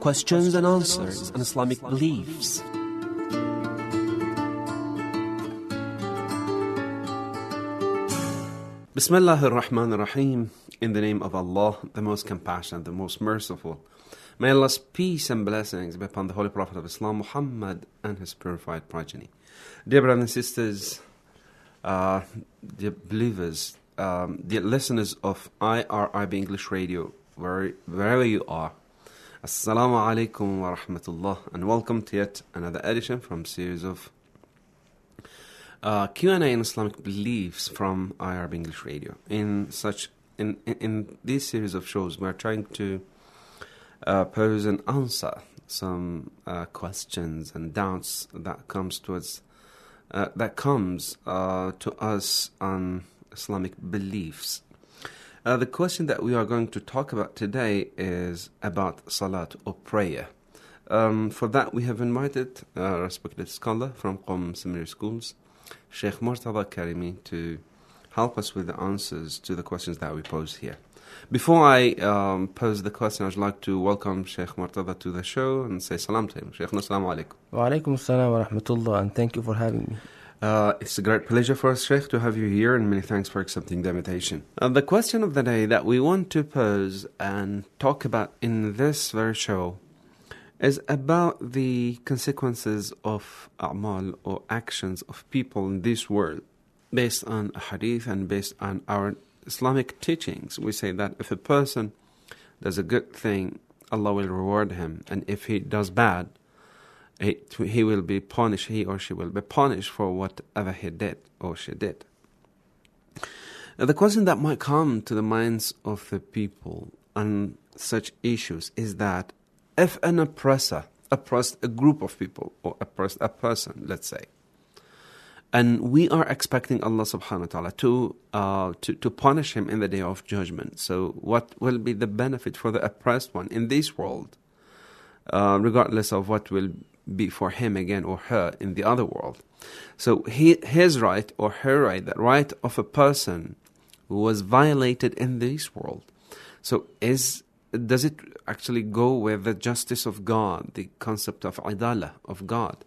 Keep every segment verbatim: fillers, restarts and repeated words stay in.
questions and answers on Islamic beliefs. Bismillah ar-Rahman ar-Rahim. In the name of Allah, the most compassionate, the most merciful. May Allah's peace and blessings be upon the Holy Prophet of Islam, Muhammad, and his purified progeny. Dear brothers and sisters, uh, dear believers, um, dear listeners of I R I B English Radio, where, wherever you are, Assalamu alaikum wa rahmatullah, and welcome to yet another edition from series of uh, Q and A in Islamic beliefs from I R I B English Radio. In such in, in in this series of shows, we are trying to uh, pose and answer some uh, questions and doubts that comes towards uh, that comes uh, to us on Islamic beliefs. Uh, the question that we are going to talk about today is about salat or prayer. Um, for that, we have invited a respected scholar from Qom Seminary Schools, Sheikh Murtada Karimi, to help us with the answers to the questions that we pose here. Before I um, pose the question, I'd like to welcome Sheikh Murtada to the show and say salam to him. Sheikh, assalamu alaikum. Wa alaikum assalam wa rahmatullah, and thank you for having me. Uh, it's a great pleasure for us, Sheikh, to have you here, and many thanks for accepting the invitation. Uh, the question of the day that we want to pose and talk about in this very show is about the consequences of a'mal or actions of people in this world based on a hadith and based on our Islamic teachings. We say that if a person does a good thing, Allah will reward him, and if he does bad, He, he will be punished, he or she will be punished for whatever he did or she did. Now, the question that might come to the minds of the people on such issues is that if an oppressor oppressed a group of people or oppressed a person, let's say, and we are expecting Allah subhanahu wa ta'ala to, uh, to, to punish him in the day of judgment. So what will be the benefit for the oppressed one in this world, uh, regardless of what will be for him again or her in the other world? So he, his right or her right, the right of a person who was violated in this world. So is does it actually go with the justice of God, the concept of adalah, of God,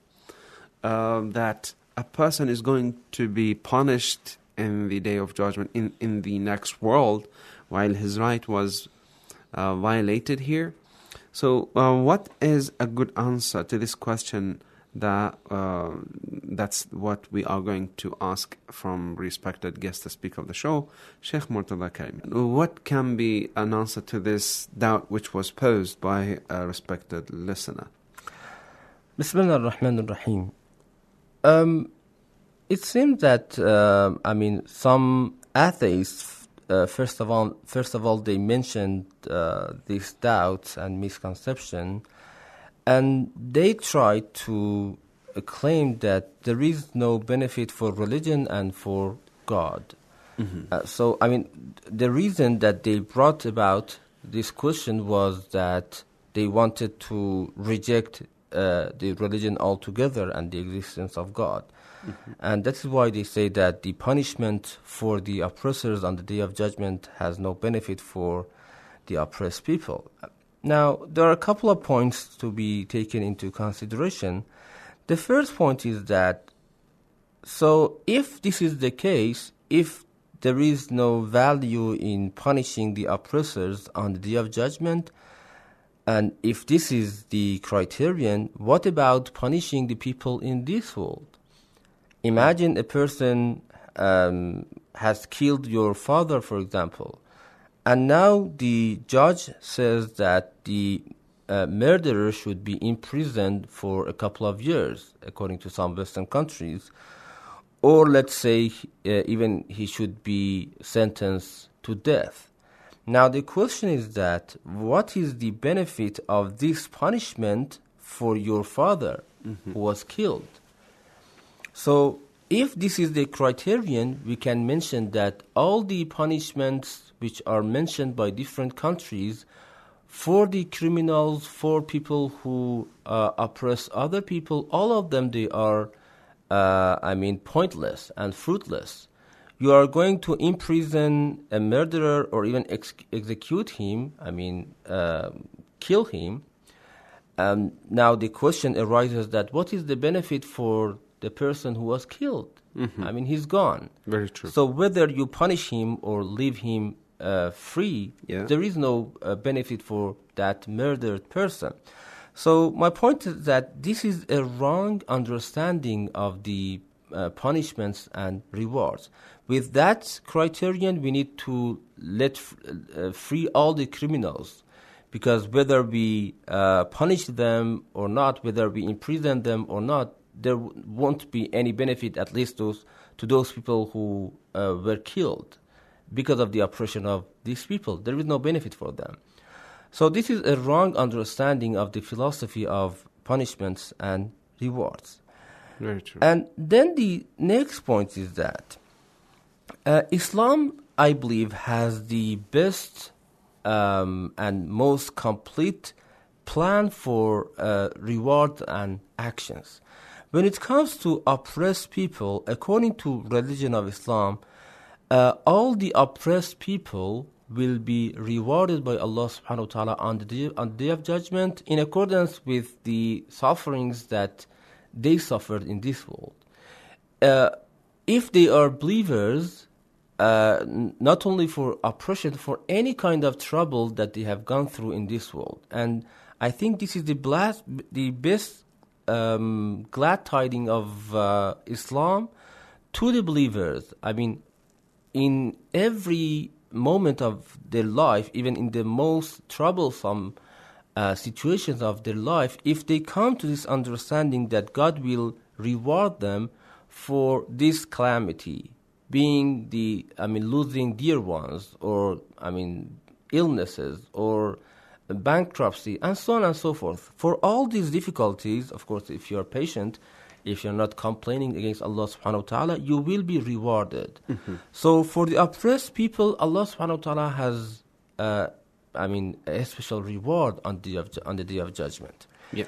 uh, that a person is going to be punished in the day of judgment in, in the next world while his right was uh, violated here? So uh, what is a good answer to this question? That uh, that's what we are going to ask from respected guest speaker of the show, Sheikh Murtada Karimi. What can be an answer to this doubt which was posed by a respected listener? Bismillah ar-Rahman ar-Rahim. Um, it seems that, uh, I mean, some atheists, Uh, first of all, first of all, they mentioned uh, these doubts and misconception, and they try to uh, claim that there is no benefit for religion and for God. Mm-hmm. Uh, so, I mean, the reason that they brought about this question was that they wanted to reject uh, the religion altogether and the existence of God. Mm-hmm. And that's why they say that the punishment for the oppressors on the Day of Judgment has no benefit for the oppressed people. Now, there are a couple of points to be taken into consideration. The first point is that, so if this is the case, if there is no value in punishing the oppressors on the Day of Judgment, and if this is the criterion, what about punishing the people in this world? Imagine a person um, has killed your father, for example, and now the judge says that the uh, murderer should be imprisoned for a couple of years, according to some Western countries, or let's say uh, even he should be sentenced to death. Now the question is that what is the benefit of this punishment for your father mm-hmm. who was killed? So if this is the criterion, we can mention that all the punishments which are mentioned by different countries for the criminals, for people who uh, oppress other people, all of them, they are, uh, I mean, pointless and fruitless. You are going to imprison a murderer or even ex- execute him, I mean, uh, kill him, um, now the question arises that what is the benefit for the person who was killed? Mm-hmm. I mean, he's gone. Very true. So whether you punish him or leave him uh, free, yeah. there is no uh, benefit for that murdered person. So my point is that this is a wrong understanding of the uh, punishments and rewards. With that criterion, we need to let f- uh, free all the criminals, because whether we uh, punish them or not, whether we imprison them or not, there w- won't be any benefit, at least those, to those people who uh, were killed because of the oppression of these people. There is no benefit for them. So this is a wrong understanding of the philosophy of punishments and rewards. Very true. And then the next point is that uh, Islam, I believe, has the best um, and most complete plan for uh, reward and actions. When it comes to oppressed people, according to religion of Islam, uh, all the oppressed people will be rewarded by Allah subhanahu wa ta'ala on the day, on the day of judgment in accordance with the sufferings that they suffered in this world. Uh, if they are believers, uh, n- not only for oppression, for any kind of trouble that they have gone through in this world. And I think this is the, blast, the best um, glad tiding of uh, Islam to the believers. I mean, in every moment of their life, even in the most troublesome uh, situations of their life, if they come to this understanding that God will reward them for this calamity, being the, I mean, losing dear ones, or, I mean, illnesses, or bankruptcy, and so on and so forth. For all these difficulties, of course, if you're patient, if you're not complaining against Allah subhanahu wa ta'ala, you will be rewarded. Mm-hmm. So for the oppressed people, Allah subhanahu wa ta'ala has, uh, I mean, a special reward on the, of, on the day of judgment. Yeah.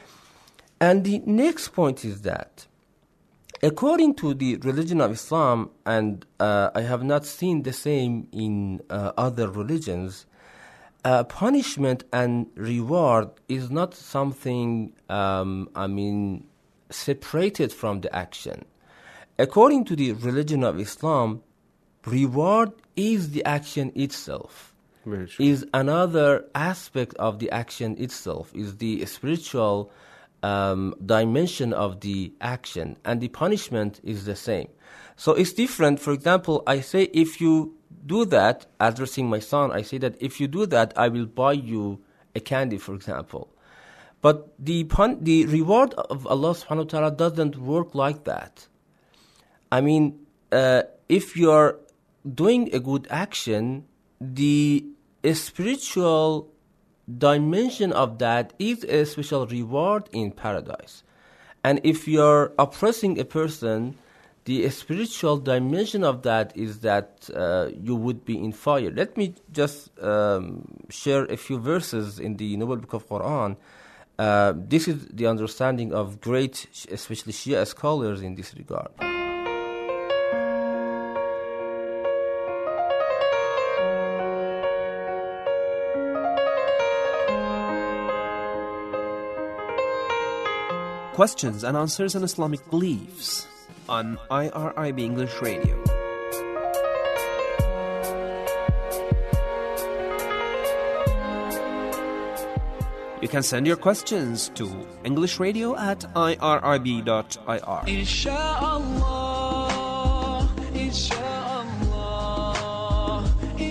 And the next point is that, according to the religion of Islam, and uh, I have not seen the same in uh, other religions, uh, punishment and reward is not something, um, I mean, separated from the action. According to the religion of Islam, reward is the action itself. Very true. Is another aspect of the action itself, is the spiritual um, dimension of the action, and the punishment is the same. So it's different. For example, I say, if you do that, addressing my son, I say that if you do that, I will buy you a candy, for example. But the pun- the reward of Allah subhanahu wa ta'ala doesn't work like that. I mean, uh, if you're doing a good action, the spiritual dimension of that is a special reward in paradise. And if you're oppressing a person, the spiritual dimension of that is that uh, you would be in fire. Let me just um, share a few verses in the Noble Book of Quran. Uh, this is the understanding of great, especially Shia scholars in this regard. Questions and answers on Islamic beliefs on I R I B English Radio. You can send your questions to englishradio at I R I B dot I R. Inshallah, inshallah,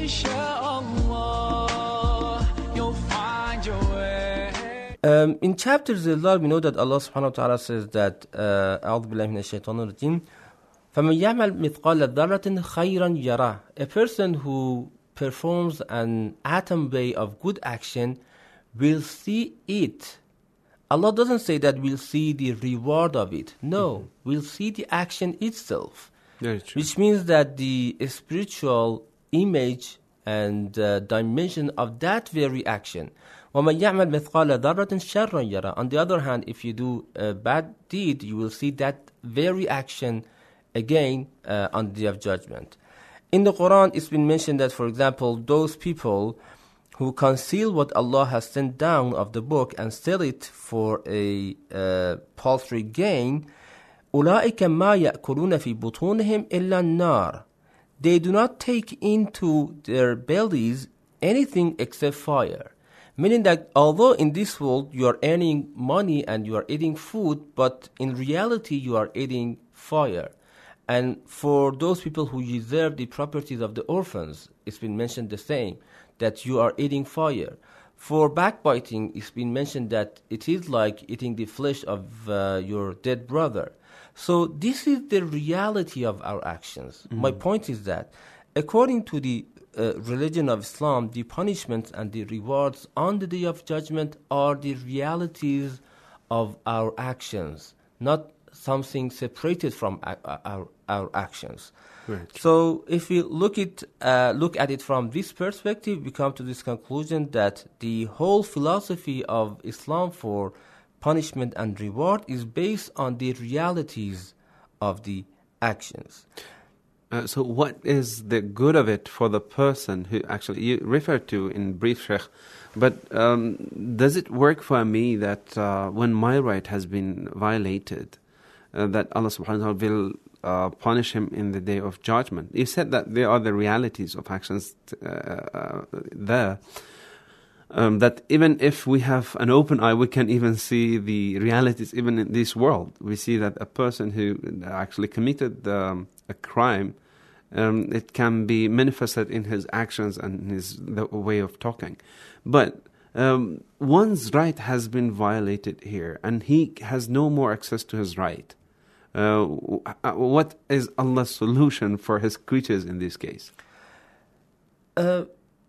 inshallah, you'll find your way. Um, in chapter Zilal, we know that Allah subhanahu wa ta'ala says that, أعوذ بالله من الشيطان الرجيم, فَمَنْ يَعْمَلْ مِثْقَالَ ذَرَّةٍ خَيْرًا يَرَهُ. A person who performs an atom bay of good action will see it. Allah doesn't say that we'll see the reward of it. No, mm-hmm. we'll see the action itself. Very true. Which means that the spiritual image and uh, dimension of that very action. وَمَنْ يَعْمَلْ مِثْقَالَ ذَرَّةٍ شَرًّا يَرَهُ. On the other hand, if you do a bad deed, you will see that very action again uh, on the day of judgment. In the Quran, it's been mentioned that, for example, those people who conceal what Allah has sent down of the book and sell it for a uh, paltry gain, أولئك ما يأكلون في بطونهم إلا النار. They do not take into their bellies anything except fire. Meaning that although in this world you are earning money and you are eating food, but in reality you are eating fire. And for those people who usurp the properties of the orphans, it's been mentioned the same, that you are eating fire. For backbiting, it's been mentioned that it is like eating the flesh of uh, your dead brother. So this is the reality of our actions. Mm. My point is that according to the uh, religion of Islam, the punishments and the rewards on the Day of Judgment are the realities of our actions, not something separated from our, our, our actions. Right. So if we look it uh, look at it from this perspective, we come to this conclusion that the whole philosophy of Islam for punishment and reward is based on the realities of the actions. Uh, so what is the good of it for the person who actually, you referred to in brief, Sheikh, but um, does it work for me that uh, when my right has been violated, uh, that Allah subhanahu wa ta'ala will uh, punish him in the Day of Judgment? You said that there are the realities of actions uh, uh, there. Um, that even if we have an open eye, we can even see the realities even in this world. We see that a person who actually committed um, a crime, um, it can be manifested in his actions and his the way of talking. But um, one's right has been violated here, and he has no more access to his right. Uh, what is Allah's solution for his creatures in this case? Uh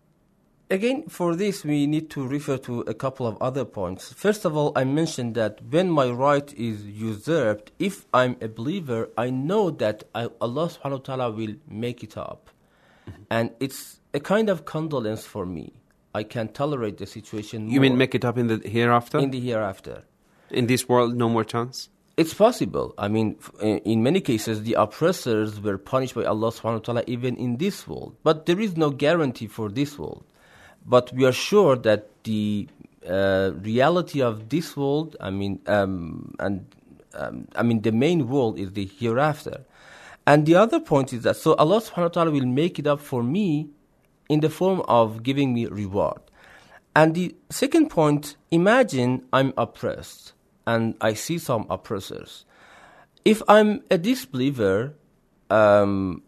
Again, for this, we need to refer to a couple of other points. First of all, I mentioned that when my right is usurped, if I'm a believer, I know that I, Allah subhanahu wa ta'ala will make it up. Mm-hmm. And it's a kind of condolence for me. I can tolerate the situation more. You mean make it up in the hereafter? In the hereafter. In this world, no more chance? It's possible. I mean, in many cases, the oppressors were punished by Allah subhanahu wa ta'ala even in this world. But there is no guarantee for this world. But we are sure that the uh, reality of this world, I mean, um, and um, I mean, the main world is the hereafter. And the other point is that so Allah subhanahu wa ta'ala will make it up for me in the form of giving me reward. And the second point, imagine I'm oppressed and I see some oppressors. If I'm a disbeliever, um,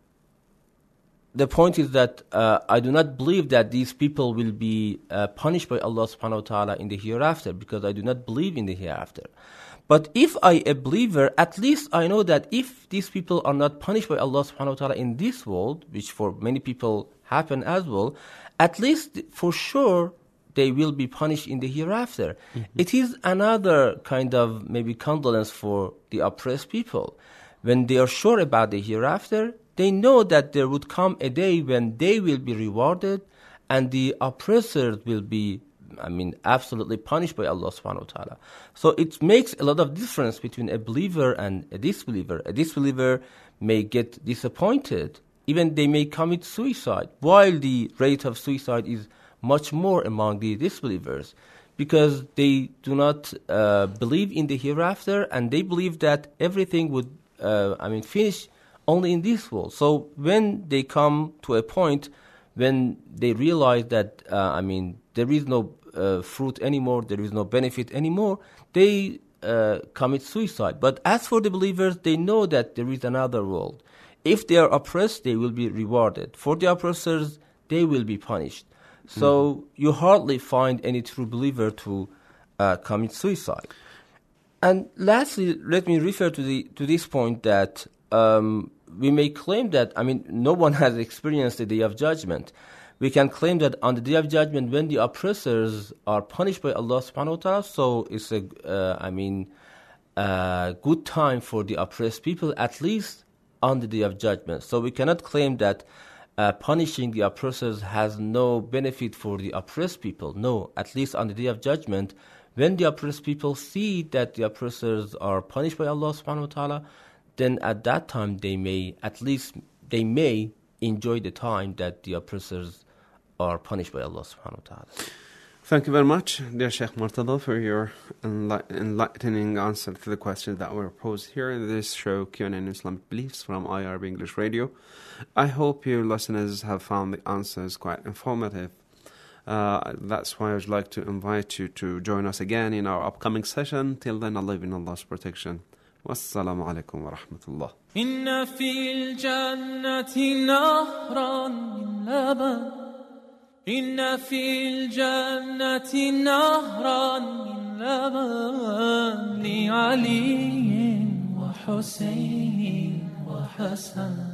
the point is that uh, I do not believe that these people will be uh, punished by Allah subhanahu wa ta'ala in the hereafter, because I do not believe in the hereafter. But if I a believer, at least I know that if these people are not punished by Allah subhanahu wa ta'ala in this world, which for many people happen as well, at least for sure they will be punished in the hereafter. Mm-hmm. It is another kind of maybe condolence for the oppressed people. When they are sure about the hereafter, they know that there would come a day when they will be rewarded and the oppressors will be, I mean, absolutely punished by Allah subhanahu wa ta'ala. So it makes a lot of difference between a believer and a disbeliever. A disbeliever may get disappointed, even they may commit suicide, while the rate of suicide is much more among the disbelievers, because they do not uh, believe in the hereafter, and they believe that everything would, uh, I mean, finish only in this world. So when they come to a point when they realize that, uh, I mean, there is no uh, fruit anymore, there is no benefit anymore, they uh, commit suicide. But as for the believers, they know that there is another world. If they are oppressed, they will be rewarded. For the oppressors, they will be punished. So mm-hmm. you hardly find any true believer to uh, commit suicide. And lastly, let me refer to the to this point that um, we may claim that, I mean, no one has experienced the Day of Judgment. We can claim that on the Day of Judgment, when the oppressors are punished by Allah subhanahu wa ta'ala, so it's a, uh, I mean, a good time for the oppressed people, at least on the Day of Judgment. So we cannot claim that Uh, punishing the oppressors has no benefit for the oppressed people. No, at least on the Day of Judgment, when the oppressed people see that the oppressors are punished by Allah subhanahu wa ta'ala, then at that time they may, at least they may enjoy the time that the oppressors are punished by Allah subhanahu wa ta'ala. Thank you very much, dear Sheikh Murtada, for your enli- enlightening answer to the questions that were posed here in this show, Q and A in Islamic Beliefs from I R B English Radio. I hope you listeners have found the answers quite informative. Uh, that's why I would like to invite you to join us again in our upcoming session. Till then, I live in Allah's protection. Wassalamu alaikum wa rahmatullah. Inna fil jannati nahran min laban. Inna fil jannati nahran min laban. Li Ali wa Husayn wa Hasan.